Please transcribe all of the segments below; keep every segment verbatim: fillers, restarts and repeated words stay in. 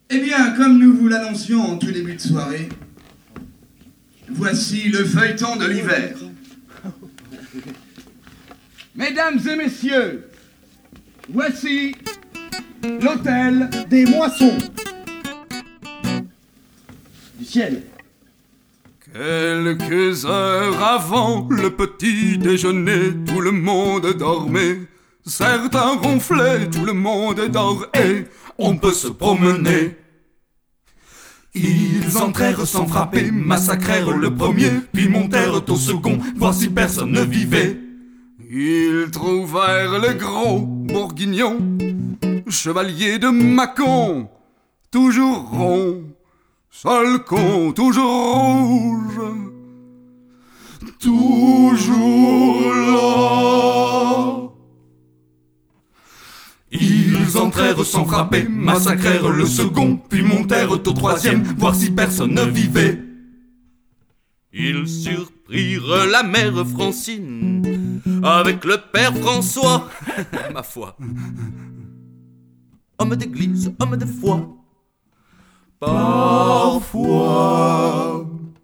Eh bien, comme nous vous l'annoncions en tout début de soirée, voici le feuilleton de l'hiver. Mesdames et messieurs, voici l'hôtel des moissons du ciel. Quelques heures avant le petit déjeuner, tout le monde dormait. Certains ronflaient, tout le monde dormait. On peut se promener. Ils entrèrent sans frapper, massacrèrent le premier, puis montèrent au second, voir si personne ne vivait. Ils trouvèrent le gros bourguignon, chevalier de Mâcon, toujours rond, seul con, toujours rouge, toujours là. Ils entrèrent sans frapper, massacrèrent le second, puis montèrent au troisième, voir si personne ne vivait. Ils surprirent la mère Francine avec le père François, ma foi. Homme d'église, homme de foi. Parfois,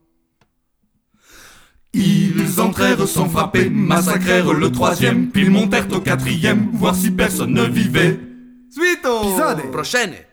ils entrèrent sans frapper, massacrèrent le troisième, puis montèrent au quatrième, voir si personne ne vivait. Suite au Pisade. prochaine.